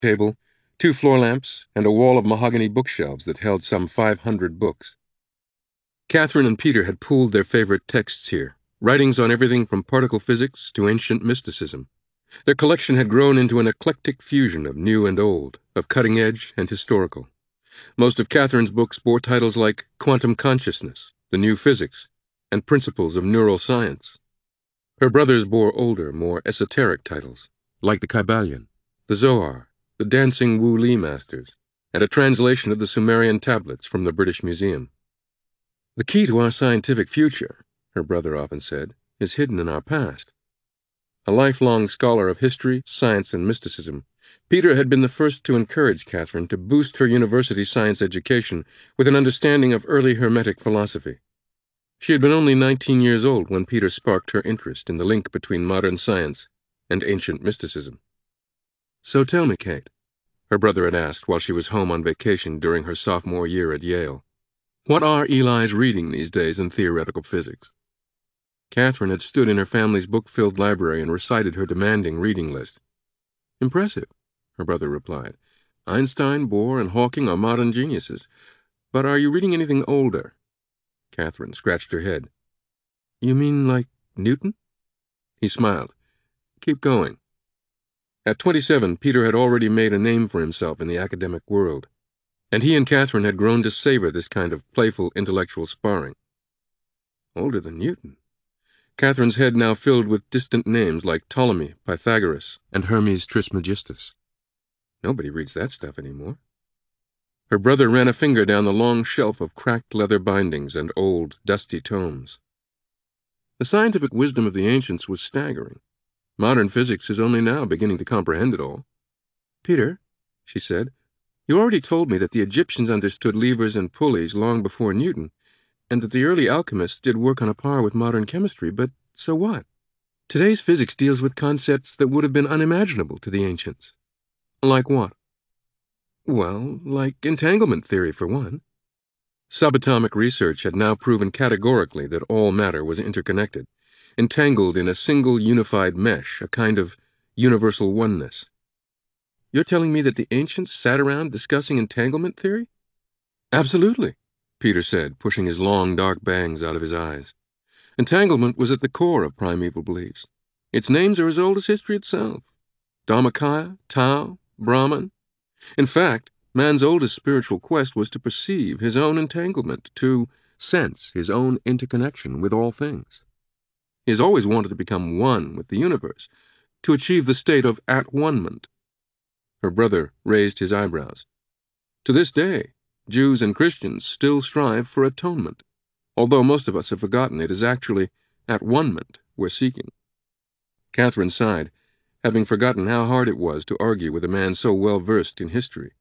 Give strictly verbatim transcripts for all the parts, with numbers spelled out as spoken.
table, two floor lamps, and a wall of mahogany bookshelves that held some five hundred books. Catherine and Peter had pooled their favorite texts here, writings on everything from particle physics to ancient mysticism. Their collection had grown into an eclectic fusion of new and old, of cutting edge and historical. Most of Catherine's books bore titles like Quantum Consciousness, The New Physics, and Principles of Neural Science. Her brothers bore older, more esoteric titles, like the Kybalion, the Zohar, the Dancing Wu Li Masters, and a translation of the Sumerian tablets from the British Museum. The key to our scientific future, her brother often said, is hidden in our past. A lifelong scholar of history, science, and mysticism, Peter had been the first to encourage Catherine to boost her university science education with an understanding of early Hermetic philosophy. She had been only nineteen years old when Peter sparked her interest in the link between modern science and ancient mysticism. "So tell me, Kate," her brother had asked while she was home on vacation during her sophomore year at Yale, "what are Eli's reading these days in theoretical physics?" Catherine had stood in her family's book-filled library and recited her demanding reading list. "Impressive," her brother replied. "Einstein, Bohr, and Hawking are modern geniuses. But are you reading anything older?" Catherine scratched her head. "You mean like Newton?" He smiled. "Keep going." At twenty-seven, Peter had already made a name for himself in the academic world, and he and Catherine had grown to savor this kind of playful intellectual sparring. Older than Newton? Catherine's head now filled with distant names like Ptolemy, Pythagoras, and Hermes Trismegistus. Nobody reads that stuff anymore. Her brother ran a finger down the long shelf of cracked leather bindings and old, dusty tomes. The scientific wisdom of the ancients was staggering. Modern physics is only now beginning to comprehend it all. "Peter," she said, "you already told me that the Egyptians understood levers and pulleys long before Newton, and that the early alchemists did work on a par with modern chemistry, but so what? Today's physics deals with concepts that would have been unimaginable to the ancients." "Like what?" "Well, like entanglement theory, for one." Subatomic research had now proven categorically that all matter was interconnected, entangled in a single unified mesh, a kind of universal oneness. "You're telling me that the ancients sat around discussing entanglement theory?" "Absolutely," Peter said, pushing his long, dark bangs out of his eyes. "Entanglement was at the core of primeval beliefs. Its names are as old as history itself. Dharmakaya, Tao, Brahman. In fact, man's oldest spiritual quest was to perceive his own entanglement, to sense his own interconnection with all things. He has always wanted to become one with the universe, to achieve the state of at-one-ment." Her brother raised his eyebrows. "To this day, Jews and Christians still strive for atonement, although most of us have forgotten it is actually at-one-ment we're seeking." Catherine sighed, having forgotten how hard it was to argue with a man so well versed in history.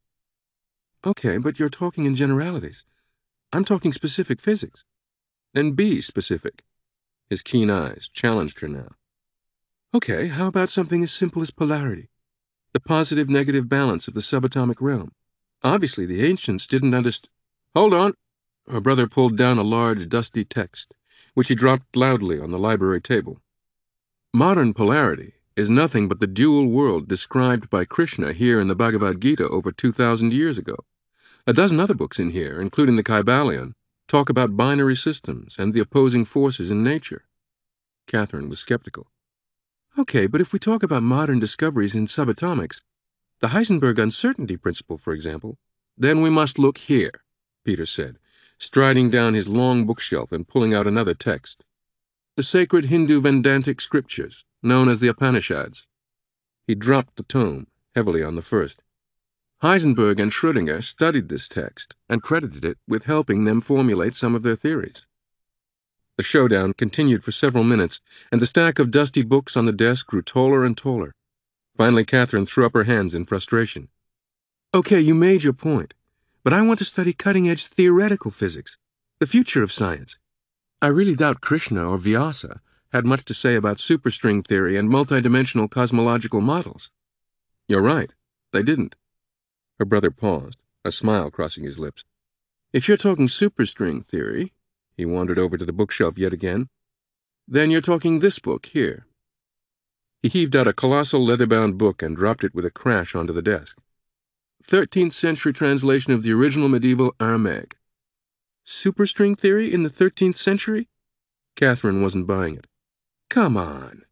"Okay, but you're talking in generalities. I'm talking specific physics." "Then be specific." His keen eyes challenged her now. "Okay, how about something as simple as polarity? The positive-negative balance of the subatomic realm. Obviously, the ancients didn't understand—" "Hold on!" Her brother pulled down a large, dusty text, which he dropped loudly on the library table. "Modern polarity is nothing but the dual world described by Krishna here in the Bhagavad Gita over two thousand years ago. A dozen other books in here, including the Kybalion, talk about binary systems and the opposing forces in nature." Catherine was skeptical. "Okay, but if we talk about modern discoveries in subatomics, the Heisenberg uncertainty principle, for example—" "Then we must look here," Peter said, striding down his long bookshelf and pulling out another text. "The sacred Hindu Vedantic scriptures, known as the Upanishads." He dropped the tome, heavily on the first. Heisenberg and Schrödinger studied this text and credited it with helping them formulate some of their theories. The showdown continued for several minutes, and the stack of dusty books on the desk grew taller and taller. Finally, Catherine threw up her hands in frustration. "Okay, you made your point, but I want to study cutting-edge theoretical physics, the future of science. I really doubt Krishna or Vyasa had much to say about superstring theory and multidimensional cosmological models." "You're right, they didn't." Her brother paused, a smile crossing his lips. "If you're talking superstring theory," he wandered over to the bookshelf yet again, "then you're talking this book here." He heaved out a colossal leather-bound book and dropped it with a crash onto the desk. thirteenth century translation of the original medieval Aramaic. Superstring theory in the thirteenth century? Catherine wasn't buying it. Come on.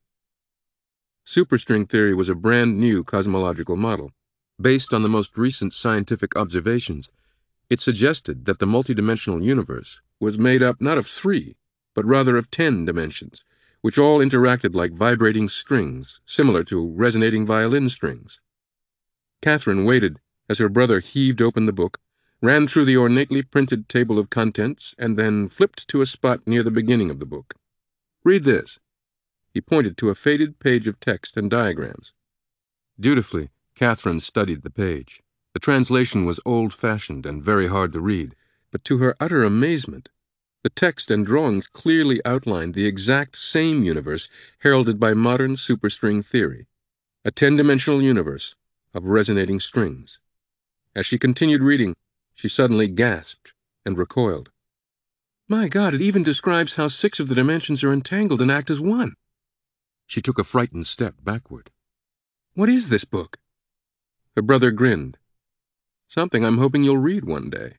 Superstring theory was a brand new cosmological model. Based on the most recent scientific observations, it suggested that the multidimensional universe was made up not of three, but rather of ten dimensions, which all interacted like vibrating strings, similar to resonating violin strings. Catherine waited as her brother heaved open the book, ran through the ornately printed table of contents, and then flipped to a spot near the beginning of the book. Read this. He pointed to a faded page of text and diagrams. Dutifully, Catherine studied the page. The translation was old-fashioned and very hard to read, but to her utter amazement, the text and drawings clearly outlined the exact same universe heralded by modern superstring theory, a ten-dimensional universe of resonating strings. As she continued reading, she suddenly gasped and recoiled. My God, it even describes how six of the dimensions are entangled and act as one. She took a frightened step backward. What is this book? Her brother grinned. Something I'm hoping you'll read one day.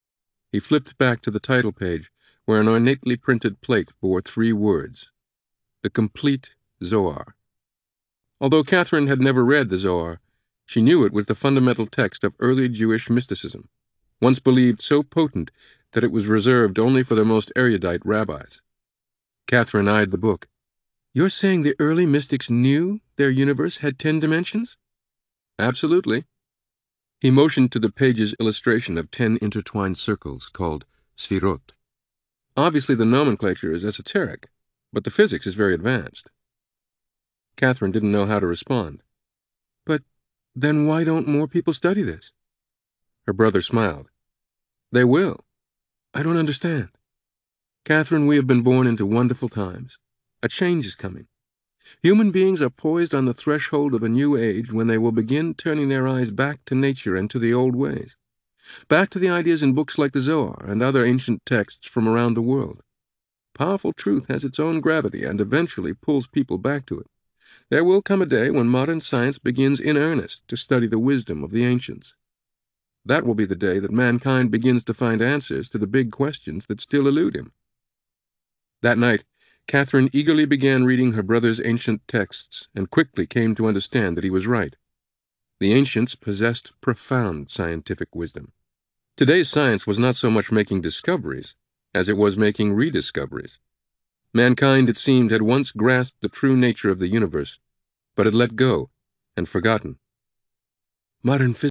He flipped back to the title page, where an ornately printed plate bore three words: The Complete Zohar. Although Catherine had never read the Zohar, she knew it was the fundamental text of early Jewish mysticism, once believed so potent that it was reserved only for the most erudite rabbis. Catherine eyed the book. You're saying the early mystics knew their universe had ten dimensions? Absolutely. He motioned to the page's illustration of ten intertwined circles called sfirot. Obviously the nomenclature is esoteric, but the physics is very advanced. Catherine didn't know how to respond. But then why don't more people study this? Her brother smiled. They will. I don't understand. Catherine, we have been born into wonderful times. A change is coming. Human beings are poised on the threshold of a new age when they will begin turning their eyes back to nature and to the old ways, back to the ideas in books like the Zohar and other ancient texts from around the world. Powerful truth has its own gravity and eventually pulls people back to it. There will come a day when modern science begins in earnest to study the wisdom of the ancients. That will be the day that mankind begins to find answers to the big questions that still elude him. That night, Catherine eagerly began reading her brother's ancient texts and quickly came to understand that he was right. The ancients possessed profound scientific wisdom. Today's science was not so much making discoveries as it was making rediscoveries. Mankind, it seemed, had once grasped the true nature of the universe, but had let go and forgotten. Modern physics